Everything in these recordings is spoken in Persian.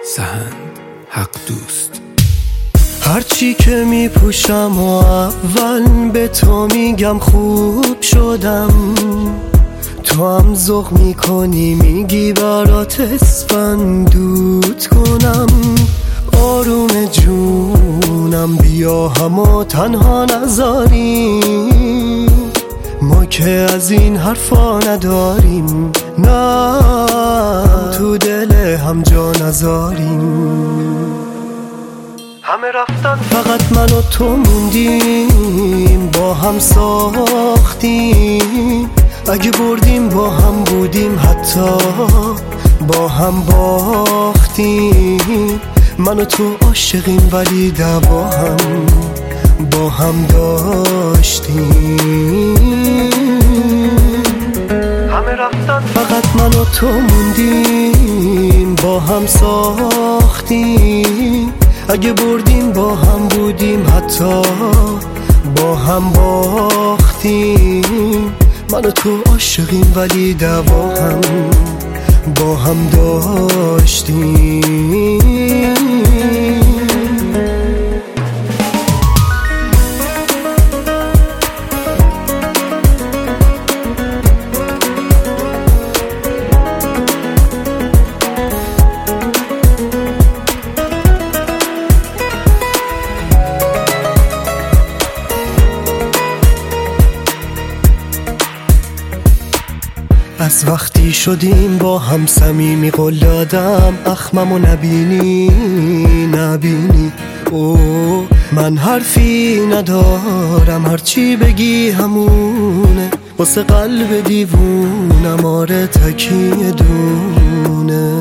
سهند حق دوست. هرچی که میپوشم و اول به تو میگم خوب شدم، تو هم ذوق میکنی میگی برات اسفندود کنم. آروم جونم بیا همو تنها نذاریم، ما که از این حرفا نداریم، نه تو دل هم جا نذاریم. همه رفتن فقط من و تو موندیم، با هم ساختیم، اگه بردیم با هم بودیم، حتی با هم باختیم. من و تو عاشقیم ولی دعوا هم با هم داشتیم. همه رفتن فقط من و تو موندیم، با هم ساختیم، اگه بردیم با هم بودیم، حتی با هم باختیم. من و تو عاشقیم ولی دعوا هم با هم داشتیم. از وقتی شدیم با هم صمیمی، قول دادم اخممو نبینی. اوه من حرفی ندارم، هرچی بگی همونه، واسه قلب دیوونم آره تکیه دونه.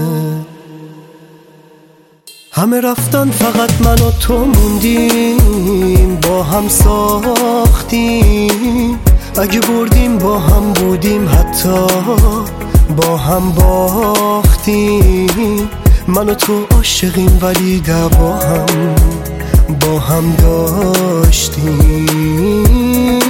همه رفتن فقط من و تو موندیم، با هم ساختیم، اگه بردیم با هم بودیم، حتی با هم باختیم. من و تو عاشقیم ولی دعوا هم با هم داشتیم.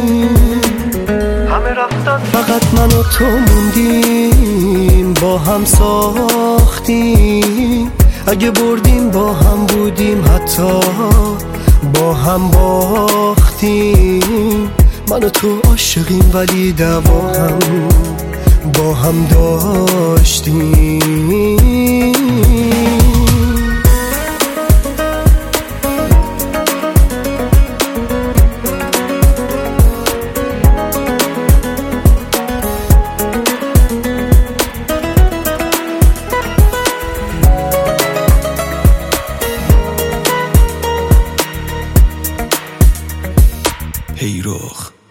همه رفتن فقط من و تو موندیم، با هم ساختیم، اگه بردیم با هم بودیم، حتی با هم باختیم. من و تو عاشقیم ولی دعوا هم با هم داشتیم. پیرخ